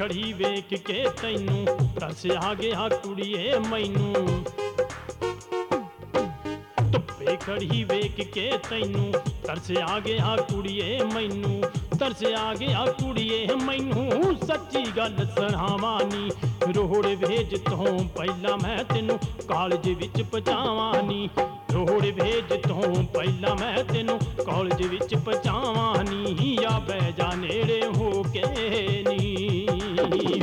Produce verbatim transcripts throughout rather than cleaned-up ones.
खड़ी वेख के तैनू तरस आ गया कुड़िए मैनू। धुप्पे खड़ी वेख के तैनू तरस आ गया कुड़िए मैनू। तरस आ गया कुड़िए मैनू सच्ची गल सुणावां नी। रोड़ भेज तो पहला मैं तेनू कालज विच पहुंचावां नी। रोड़ भेज तो पहला मैं तेनू कालज विच पहुंचावां नी। या बै जा नेड़े हो के नी।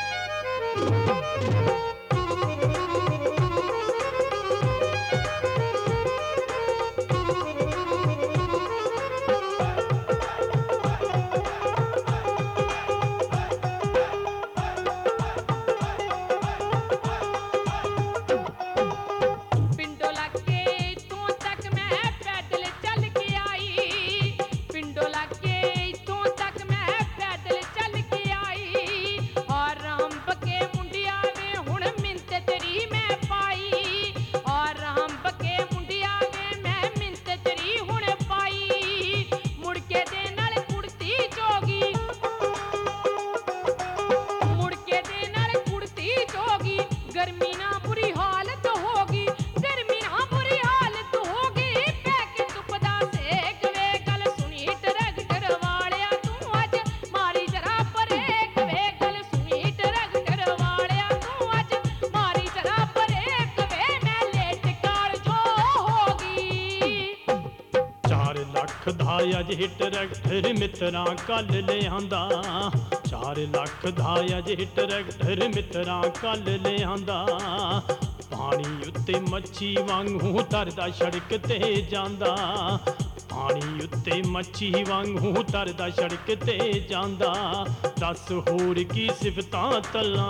अज ट्रैक्टर मित्रा कल ले आंदा। चार लख दा अज ट्रैक्टर मित्रा कल ले आंदा। पानी उत्ते मच्छी वांगू तरदा सड़क ते जांदा। पानी उत्ते मच्छी वांगू तरदा सड़क ते जांदा। दस होर की सिफतां तल्लां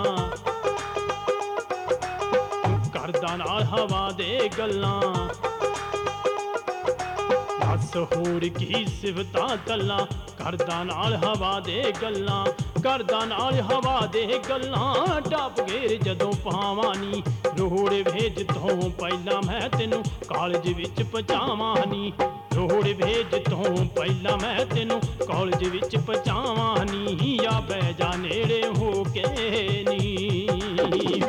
करदा नाल हवा दे गल्लां। दस होर की सिफतां तल्लां करदा नाल हवा दे गल्लां। करदा नाल हवा दे गल्लां टप घेर जदों पावां नी। रोड़ भेज तो पहला मैं तेनू कालज विच पहुंचावां नी। रोड़ भेज तो पहला मैं तेनू कालज विच पहुंचावां नी। या बै जा नेड़े हो के नी।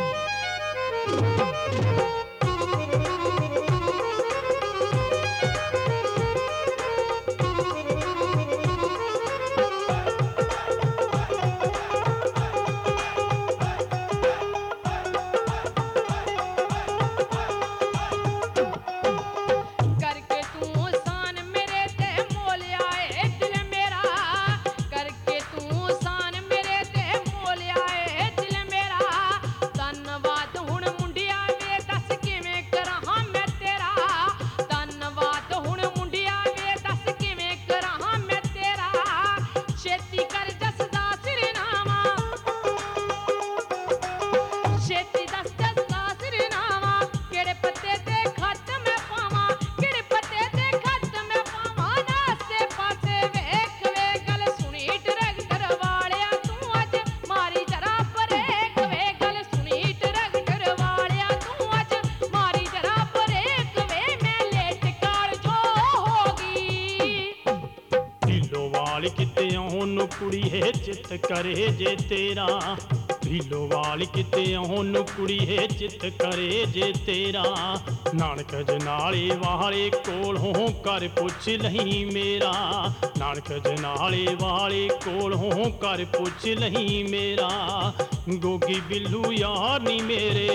किते ओन कुड़िए चित करे जे तेरा। ढीलोवाल किते ओन कुड़िए चित करे जे तेरा। नानक जनाले वाले कोलों कर पुछ लही मेरा। नानक जनाले वाले कोलों कर पुछ लही मेरा। गोगी बिल्लू यार नी मेरे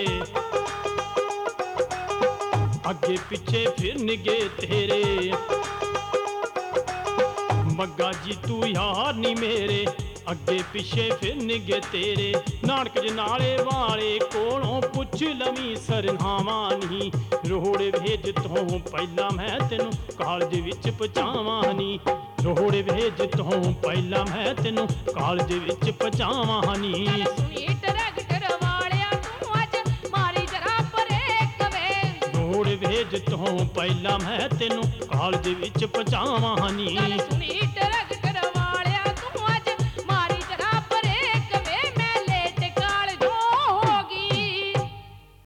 अगे पिछे फिरनगे तेरे। मग्गा जी तू यार नी मेरे अगे पिछे फिरनगे तेरे। नानक जनाले वाले कोलों पुछ लवी सरनावां नी। रोड़ भेज तो पहला मैं तेनू कालज विच पहुंचावां नी। रोड़ भेज तो पहला मैं तेनू कालज विच पहुंचावां नी। रोड़ भेज तो पहला मैं तेनू कालज विच पहुंचावां नी।